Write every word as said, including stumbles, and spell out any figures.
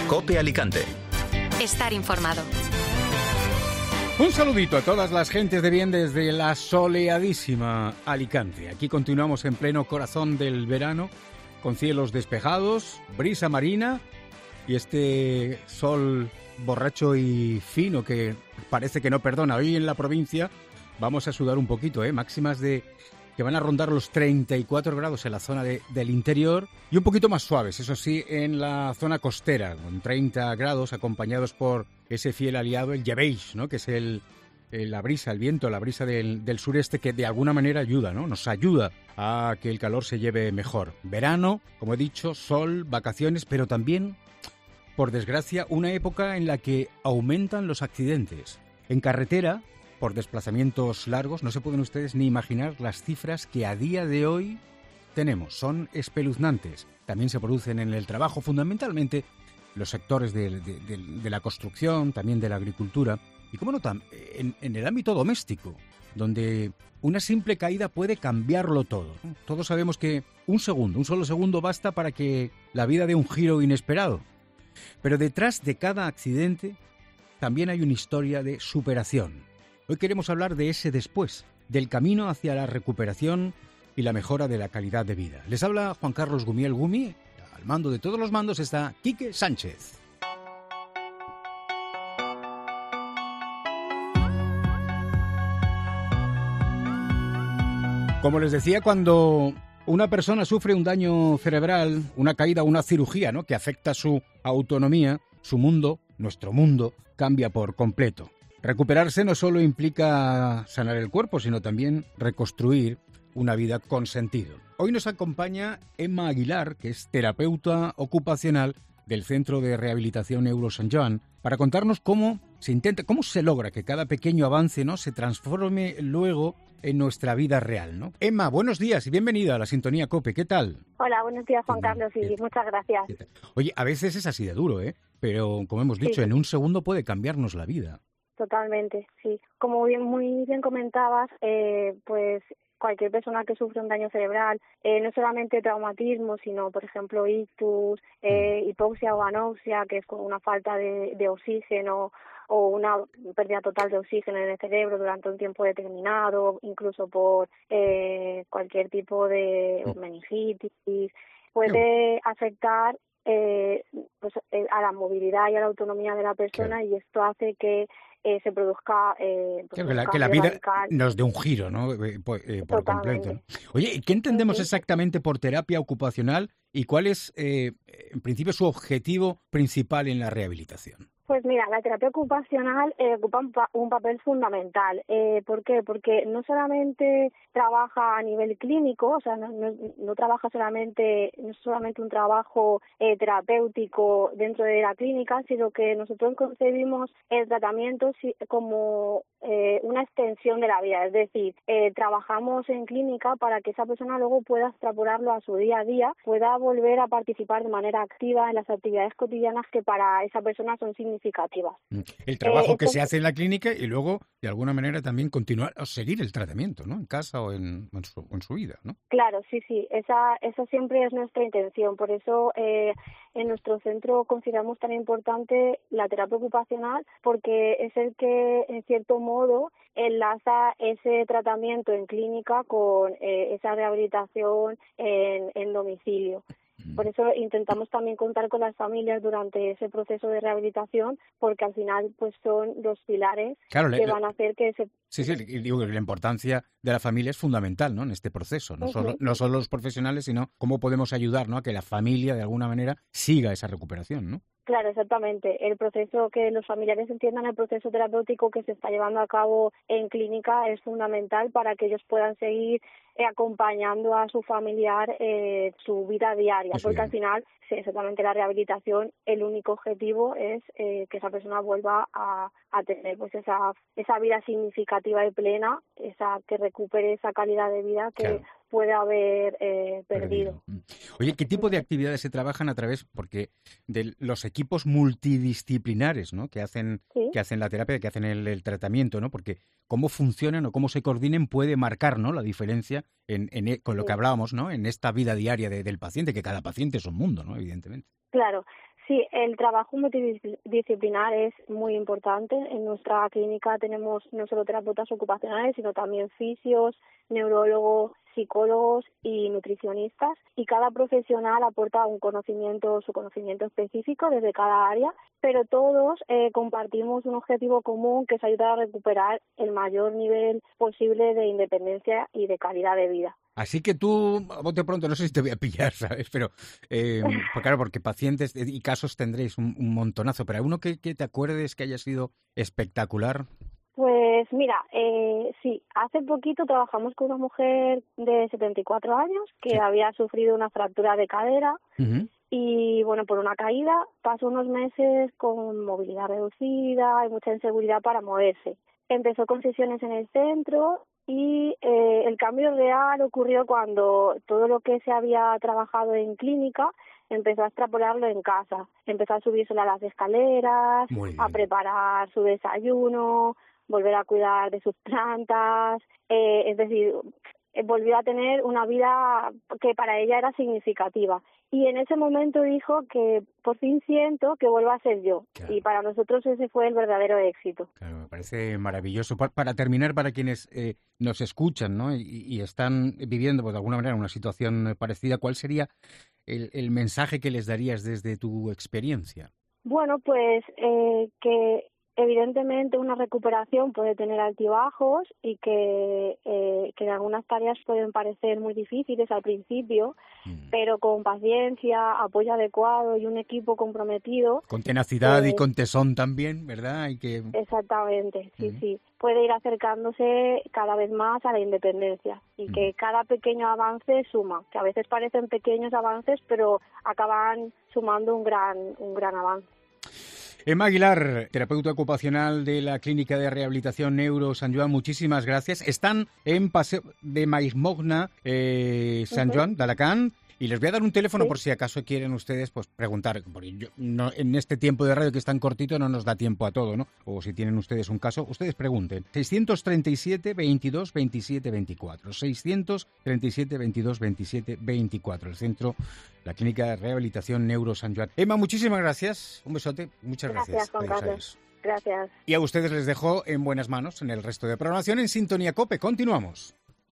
COPE Alicante. Estar informado. Un saludito a todas las gentes de bien desde la soleadísima Alicante. Aquí continuamos en pleno corazón del verano, con cielos despejados, brisa marina y este sol borracho y fino que parece que no perdona. Hoy en la provincia vamos a sudar un poquito, ¿eh? Máximas de que van a rondar los treinta y cuatro grados en la zona de, del interior y un poquito más suaves, eso sí, en la zona costera, con treinta grados acompañados por ese fiel aliado, el Lleveix, ¿no? Que es el, el, la brisa, el viento, la brisa del, del sureste que de alguna manera ayuda, ¿no? Nos ayuda a que el calor se lleve mejor. Verano, como he dicho, sol, vacaciones, pero también, por desgracia, una época en la que aumentan los accidentes. En carretera, por desplazamientos largos, no se pueden ustedes ni imaginar las cifras que a día de hoy tenemos. Son espeluznantes. También se producen en el trabajo, fundamentalmente los sectores de, de, de, de la construcción, también de la agricultura. Y cómo no, en, en el ámbito doméstico, donde una simple caída puede cambiarlo todo, ¿no? Todos sabemos que un segundo, un solo segundo basta para que la vida dé un giro inesperado. Pero detrás de cada accidente también hay una historia de superación. Hoy queremos hablar de ese después, del camino hacia la recuperación y la mejora de la calidad de vida. Les habla Juan Carlos Gumiel Gumi. Al mando de todos los mandos está Quique Sánchez. Como les decía, cuando una persona sufre un daño cerebral, una caída, una cirugía, ¿no?, que afecta su autonomía, su mundo, nuestro mundo, cambia por completo. Recuperarse no solo implica sanar el cuerpo, sino también reconstruir una vida con sentido. Hoy nos acompaña Emma Aguilar, que es terapeuta ocupacional del Centro de Rehabilitación Euro Sant Joan, para contarnos cómo se intenta, cómo se logra que cada pequeño avance, ¿no?, se transforme luego en nuestra vida real, ¿no? Emma, buenos días y bienvenida a la Sintonía COPE. ¿Qué tal? Hola, buenos días, Juan Carlos, y muchas gracias. Oye, a veces es así de duro, ¿eh? Pero, como hemos dicho, sí, en un segundo puede cambiarnos la vida. Totalmente, sí. Como bien muy bien comentabas, eh, pues cualquier persona que sufre un daño cerebral, eh, no solamente traumatismo, sino, por ejemplo, ictus, eh, hipoxia o anoxia, que es como una falta de, de oxígeno o una pérdida total de oxígeno en el cerebro durante un tiempo determinado, incluso por eh, cualquier tipo de meningitis, puede afectar eh, pues, eh, a la movilidad y a la autonomía de la persona, claro. Y esto hace que Eh, se produzca, eh, pues claro, que, la, que la vida radical. Nos dé un giro, ¿no? Eh, por, eh, por completo, ¿no? Oye, ¿qué entendemos sí, sí. exactamente por terapia ocupacional y cuál es, eh, en principio, su objetivo principal en la rehabilitación? Pues mira, la terapia ocupacional eh, ocupa un, pa- un papel fundamental. Eh, ¿Por qué? Porque no solamente trabaja a nivel clínico, o sea, no, no, no trabaja solamente, no es solamente un trabajo eh, terapéutico dentro de la clínica, sino que nosotros concebimos el tratamiento como eh, una extensión de la vida. Es decir, eh, trabajamos en clínica para que esa persona luego pueda extrapolarlo a su día a día, pueda volver a participar de manera activa en las actividades cotidianas que para esa persona son significativas. significativas. El trabajo eh, que se hace en la clínica y luego, de alguna manera, también continuar o seguir el tratamiento, ¿no? En casa o en, en, su, en su vida, ¿no? Claro, sí, sí. Esa, esa siempre es nuestra intención. Por eso, eh, en nuestro centro consideramos tan importante la terapia ocupacional, porque es el que, en cierto modo, enlaza ese tratamiento en clínica con eh, esa rehabilitación en, en domicilio. Por eso intentamos también contar con las familias durante ese proceso de rehabilitación, porque al final pues son los pilares claro, que le, van a hacer que se... Sí, sí, digo que la importancia de la familia es fundamental, ¿no?, en este proceso. No, uh-huh. solo, no solo los profesionales, sino cómo podemos ayudar, ¿no?, a que la familia de alguna manera siga esa recuperación, ¿no? Claro, exactamente. El proceso, que los familiares entiendan el proceso terapéutico que se está llevando a cabo en clínica es fundamental para que ellos puedan seguir eh, acompañando a su familiar eh, su vida diaria, Eso porque bien. Al final, sí, exactamente, la rehabilitación, el único objetivo es eh, que esa persona vuelva a, a tener pues esa esa vida significativa y plena, esa que recupere esa calidad de vida que claro. puede haber eh, perdido. perdido. Oye, ¿qué tipo de actividades se trabajan a través, porque de los equipos multidisciplinares, ¿no?, que hacen ¿Sí? que hacen la terapia, que hacen el, el tratamiento, ¿no? Porque cómo funcionan o cómo se coordinen puede marcar, ¿no?, la diferencia en, en con lo sí. que hablábamos, ¿no?, en esta vida diaria de, del paciente, que cada paciente es un mundo, ¿no?, evidentemente. Claro. Sí, el trabajo multidisciplinar es muy importante. En nuestra clínica tenemos no solo terapeutas ocupacionales, sino también fisios, neurólogos, psicólogos y nutricionistas. Y cada profesional aporta un conocimiento, su conocimiento específico desde cada área, pero todos eh, compartimos un objetivo común que es ayudar a recuperar el mayor nivel posible de independencia y de calidad de vida. Así que tú, a bote pronto, no sé si te voy a pillar, ¿sabes? Pero, eh, pues claro, porque pacientes y casos tendréis un, un montonazo, pero ¿alguno que, que te acuerdes que haya sido espectacular? Pues mira, eh, sí, hace poquito trabajamos con una mujer de setenta y cuatro años que sí. había sufrido una fractura de cadera uh-huh. y, bueno, por una caída pasó unos meses con movilidad reducida y mucha inseguridad para moverse. Empezó con sesiones en el centro y eh, el cambio real ocurrió cuando todo lo que se había trabajado en clínica empezó a extrapolarlo en casa. Empezó a subírsela a las escaleras, a preparar su desayuno, volver a cuidar de sus plantas, eh, es decir, volvió a tener una vida que para ella era significativa. Y en ese momento dijo que por fin siento que vuelvo a ser yo. Claro. Y para nosotros ese fue el verdadero éxito. Claro, me parece maravilloso. Para, para terminar, para quienes eh, nos escuchan, ¿no? y, y están viviendo pues, de alguna manera una situación parecida, ¿cuál sería el, el mensaje que les darías desde tu experiencia? Bueno, pues eh, que evidentemente una recuperación puede tener altibajos y que, eh, que en algunas tareas pueden parecer muy difíciles al principio, mm. pero con paciencia, apoyo adecuado y un equipo comprometido. Con tenacidad eh, y con tesón también, ¿verdad? Hay que... Exactamente, sí, mm. sí. Puede ir acercándose cada vez más a la independencia y mm. que cada pequeño avance suma, que a veces parecen pequeños avances, pero acaban sumando un gran, un gran avance. Emma Aguilar, terapeuta ocupacional de la Clínica de Rehabilitación Neuro Sant Joan, muchísimas gracias. Están en Paseo de Maismogna, eh, Sant Joan, uh-huh. de Alacant, y les voy a dar un teléfono sí. por si acaso quieren ustedes pues preguntar, porque yo, no, en este tiempo de radio que es tan cortito no nos da tiempo a todo, ¿no? O si tienen ustedes un caso, ustedes pregunten. seiscientos treinta y siete, veintidós, veintisiete, veinticuatro. seiscientos treinta y siete, veintidós, veintisiete, veinticuatro. El centro, la Clínica de Rehabilitación Neuro Sant Joan. Emma, muchísimas gracias. Un besote. Muchas gracias. Gracias, Juan Carlos. Gracias. Y a ustedes les dejo en buenas manos en el resto de programación en Sintonía COPE. Continuamos.